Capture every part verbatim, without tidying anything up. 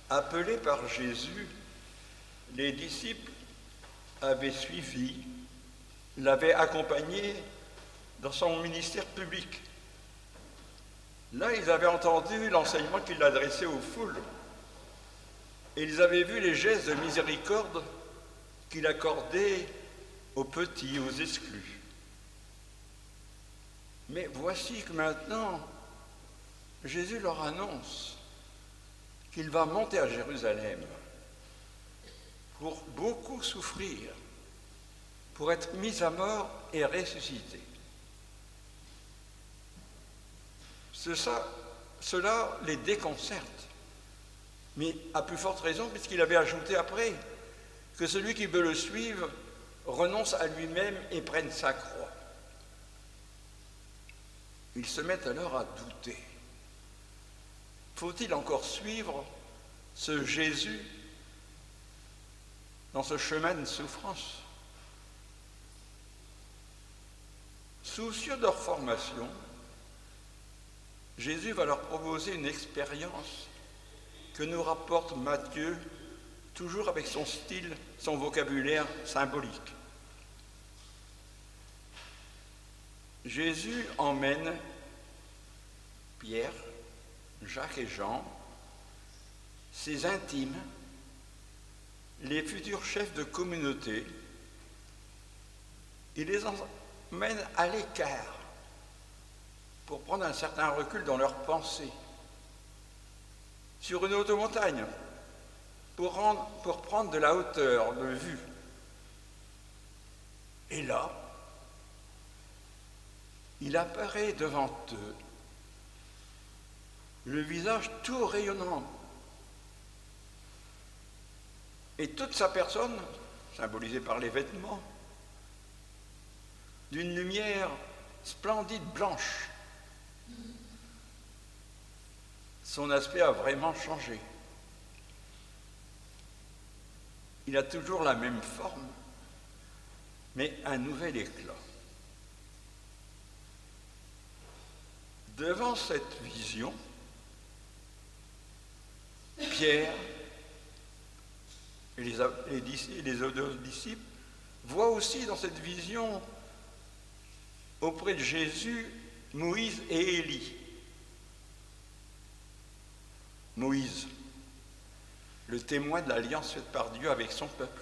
Appelés par Jésus, les disciples avaient suivi, l'avaient accompagné dans son ministère public. Là, ils avaient entendu l'enseignement qu'il adressait aux foules et ils avaient vu les gestes de miséricorde qu'il accordait aux petits, aux exclus. Mais voici que maintenant, Jésus leur annonce qu'il va monter à Jérusalem pour beaucoup souffrir, pour être mis à mort et ressuscité. Ça, cela les déconcerte, mais à plus forte raison puisqu'il avait ajouté après que celui qui veut le suivre renonce à lui-même et prenne sa croix. Ils se mettent alors à douter. Faut-il encore suivre ce Jésus dans ce chemin de souffrance? Soucieux de leur formation, Jésus va leur proposer une expérience que nous rapporte Matthieu, toujours avec son style, son vocabulaire symbolique. Jésus emmène Pierre, Jacques et Jean, ses intimes, les futurs chefs de communauté. Il les emmène à l'écart pour prendre un certain recul dans leurs pensées, sur une haute montagne, pour, rendre, pour prendre de la hauteur de vue. Et là, il apparaît devant eux, le visage tout rayonnant, et toute sa personne, symbolisée par les vêtements, d'une lumière splendide blanche. Son aspect a vraiment changé. Il a toujours la même forme, mais un nouvel éclat. Devant cette vision, Pierre et les, les, les autres disciples voient aussi dans cette vision, auprès de Jésus, Moïse et Élie. Moïse, le témoin de l'alliance faite par Dieu avec son peuple.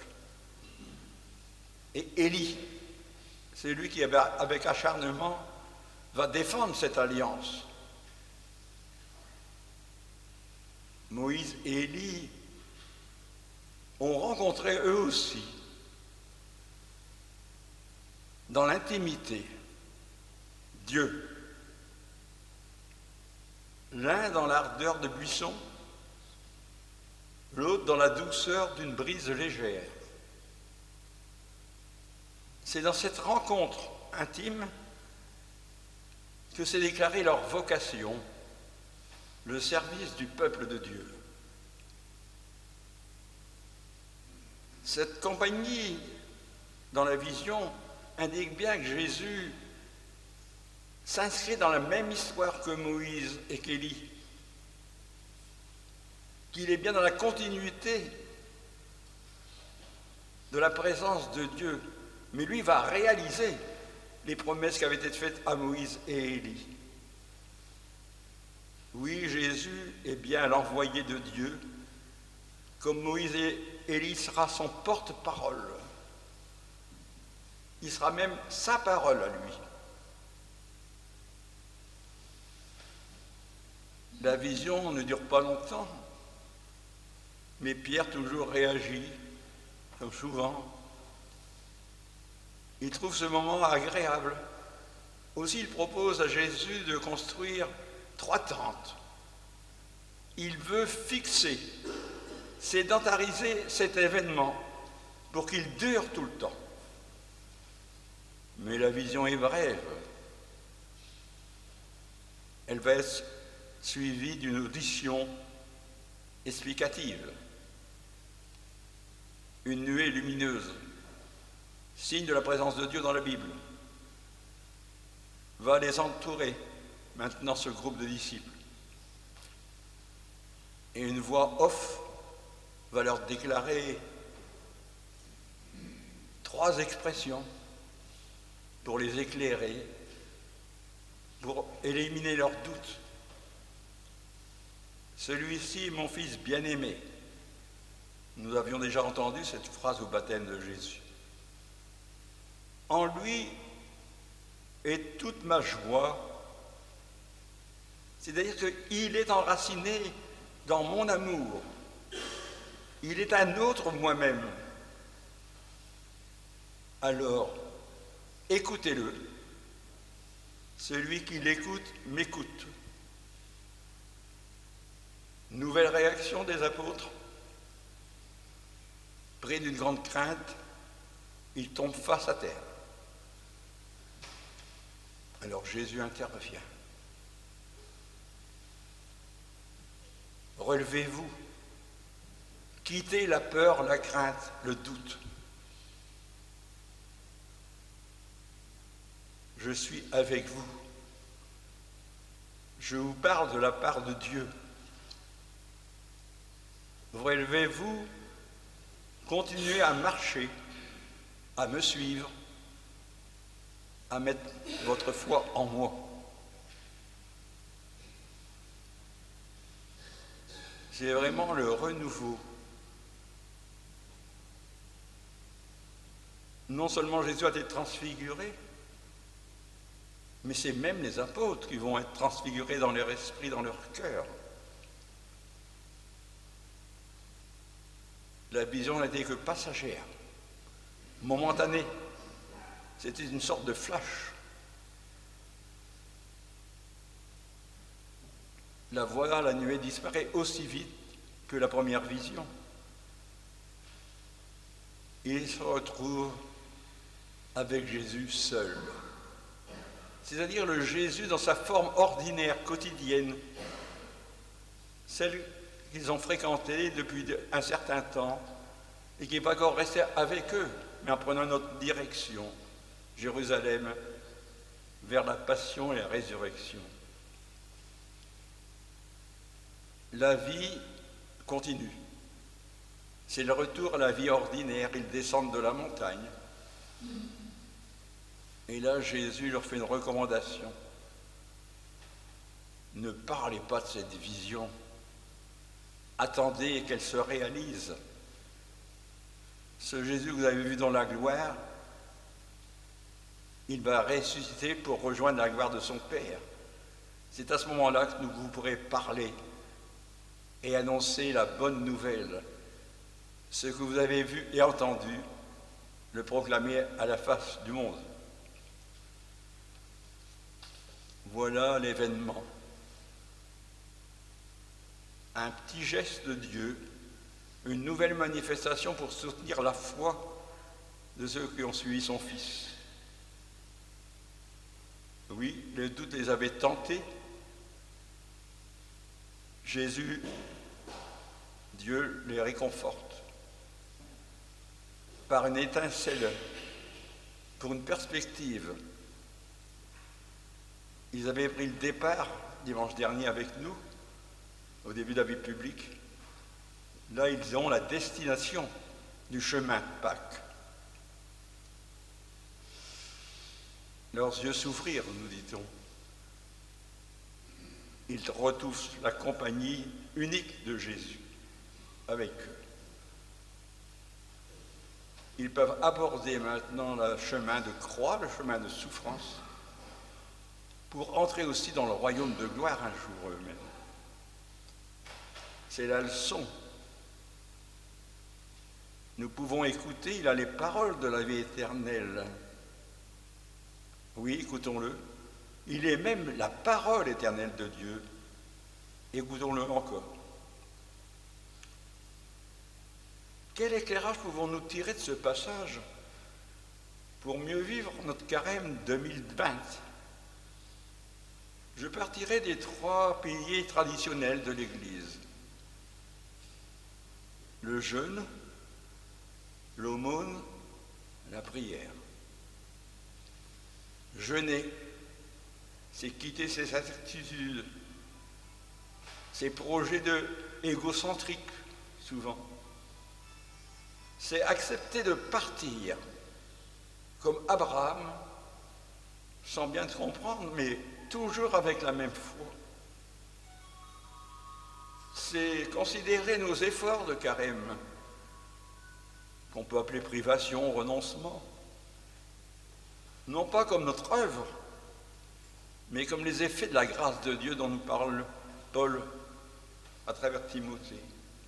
Et Élie, c'est lui qui, avec acharnement, va défendre cette alliance. Moïse et Élie ont rencontré eux aussi, dans l'intimité, Dieu. L'un dans l'ardeur de buisson, l'autre dans la douceur d'une brise légère. C'est dans cette rencontre intime que s'est déclarée leur vocation, le service du peuple de Dieu. Cette compagnie dans la vision indique bien que Jésus s'inscrit dans la même histoire que Moïse et qu'Élie, qu'il est bien dans la continuité de la présence de Dieu, mais lui va réaliser les promesses qui avaient été faites à Moïse et Élie. Oui, Jésus est bien l'envoyé de Dieu, comme Moïse et Élie sera son porte-parole. Il sera même sa parole à lui. La vision ne dure pas longtemps, mais Pierre toujours réagit, comme souvent. Il trouve ce moment agréable. Aussi, il propose à Jésus de construire trois tentes. Il veut fixer, sédentariser cet événement pour qu'il dure tout le temps. Mais la vision est brève. Elle va être suivie d'une audition explicative. Une nuée lumineuse, signe de la présence de Dieu dans la Bible, va les entourer, maintenant ce groupe de disciples. Et une voix off va leur déclarer trois expressions pour les éclairer, pour éliminer leurs doutes. Celui-ci est mon fils bien-aimé. Nous avions déjà entendu cette phrase au baptême de Jésus. En lui est toute ma joie. C'est-à-dire qu'il est enraciné dans mon amour. Il est un autre moi-même. Alors, écoutez-le. Celui qui l'écoute m'écoute. Nouvelle réaction des apôtres. Pris d'une grande crainte, ils tombent face à terre. Alors Jésus intervient. Relevez-vous, quittez la peur, la crainte, le doute. Je suis avec vous. Je vous parle de la part de Dieu. Relevez-vous, continuez à marcher, à me suivre, à mettre votre foi en moi. C'est vraiment le renouveau. Non seulement Jésus a été transfiguré, mais c'est même les apôtres qui vont être transfigurés dans leur esprit, dans leur cœur. La vision n'était que passagère, momentanée. C'était une sorte de flash. La voilà, la nuée disparaît aussi vite que la première vision. Il se retrouve avec Jésus seul. C'est-à-dire le Jésus dans sa forme ordinaire, quotidienne, celle qu'ils ont fréquentée depuis un certain temps et qui n'est pas encore resté avec eux, mais en prenant notre direction, Jérusalem, vers la passion et la résurrection. La vie continue. C'est le retour à la vie ordinaire. Ils descendent de la montagne. Et là, Jésus leur fait une recommandation. Ne parlez pas de cette vision. Attendez qu'elle se réalise. Ce Jésus que vous avez vu dans la gloire, il va ressusciter pour rejoindre la gloire de son Père. C'est à ce moment-là que vous pourrez parler et annoncer la bonne nouvelle. Ce que vous avez vu et entendu, le proclamer à la face du monde. Voilà l'événement. Un petit geste de Dieu, une nouvelle manifestation pour soutenir la foi de ceux qui ont suivi son Fils. Oui, les doutes les avaient tentés. Jésus, Dieu les réconforte par une étincelle, pour une perspective. Ils avaient pris le départ dimanche dernier avec nous, au début de la vie publique. Là, ils ont la destination du chemin de Pâques. Leurs yeux s'ouvrirent, nous dit-on. Ils retrouvent la compagnie unique de Jésus avec eux. Ils peuvent aborder maintenant le chemin de croix, le chemin de souffrance, pour entrer aussi dans le royaume de gloire un jour eux-mêmes. C'est la leçon. Nous pouvons écouter, il a les paroles de la vie éternelle. Oui, écoutons-le. Il est même la parole éternelle de Dieu. Écoutons-le encore. Quel éclairage pouvons-nous tirer de ce passage pour mieux vivre notre carême deux mille vingt? Je partirai des trois piliers traditionnels de l'Église. Le jeûne, l'aumône, la prière. Jeûner, c'est quitter ses attitudes, ses projets de égocentriques, souvent, c'est accepter de partir, comme Abraham, sans bien te comprendre, mais toujours avec la même foi. C'est considérer nos efforts de carême, qu'on peut appeler privation, renoncement, non pas comme notre œuvre, mais comme les effets de la grâce de Dieu dont nous parle Paul à travers Timothée.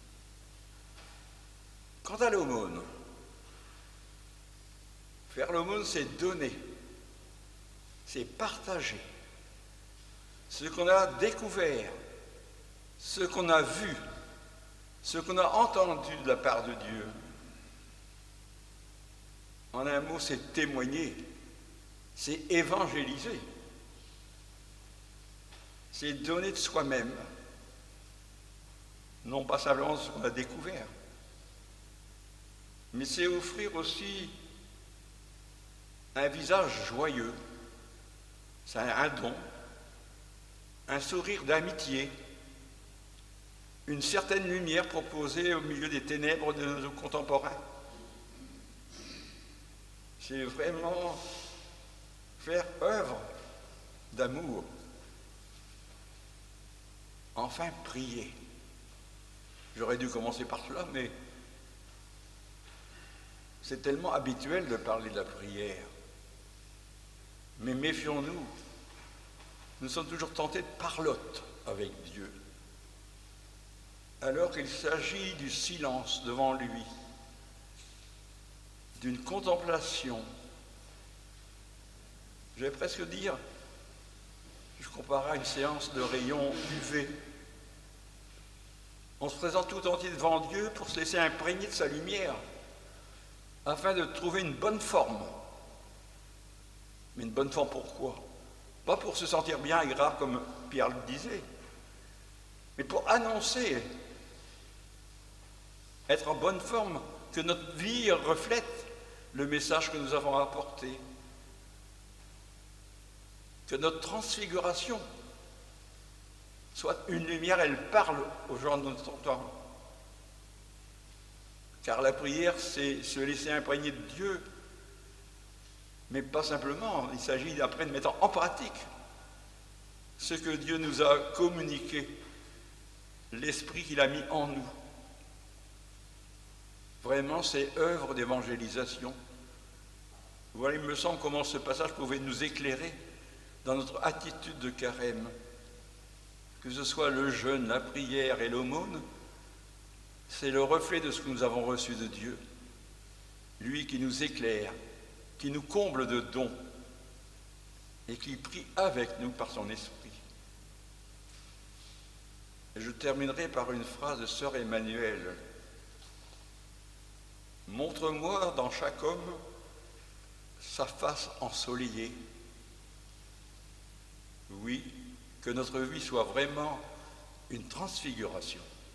Quant à l'aumône, faire l'aumône, c'est donner, c'est partager ce qu'on a découvert, ce qu'on a vu, ce qu'on a entendu de la part de Dieu. En un mot, c'est témoigner, c'est évangéliser, c'est donner de soi-même, non pas simplement ce qu'on a découvert, mais c'est offrir aussi un visage joyeux, c'est un don, un sourire d'amitié, une certaine lumière proposée au milieu des ténèbres de nos contemporains. C'est vraiment faire œuvre d'amour. Enfin, prier. J'aurais dû commencer par cela, mais c'est tellement habituel de parler de la prière. Mais méfions-nous. Nous sommes toujours tentés de parlotte avec Dieu, alors qu'il s'agit du silence devant lui, d'une contemplation. Je vais presque dire, je comparerais à une séance de rayons U V. On se présente tout entier devant Dieu pour se laisser imprégner de sa lumière, afin de trouver une bonne forme. Mais une bonne forme pourquoi? Pas pour se sentir bien et grave comme Pierre le disait, mais pour annoncer, être en bonne forme, que notre vie reflète le message que nous avons apporté, que notre transfiguration soit une lumière, elle parle aux gens de notre temps. Car la prière, c'est se laisser imprégner de Dieu, mais pas simplement, il s'agit après de mettre en pratique ce que Dieu nous a communiqué, l'esprit qu'il a mis en nous. Vraiment, c'est œuvre d'évangélisation. Voilà, il me semble comment ce passage pouvait nous éclairer dans notre attitude de carême. Que ce soit le jeûne, la prière et l'aumône, c'est le reflet de ce que nous avons reçu de Dieu. Lui qui nous éclaire, qui nous comble de dons et qui prie avec nous par son esprit. Et je terminerai par une phrase de sœur Emmanuelle. Montre-moi dans chaque homme sa face ensoleillée. Oui, que notre vie soit vraiment une transfiguration.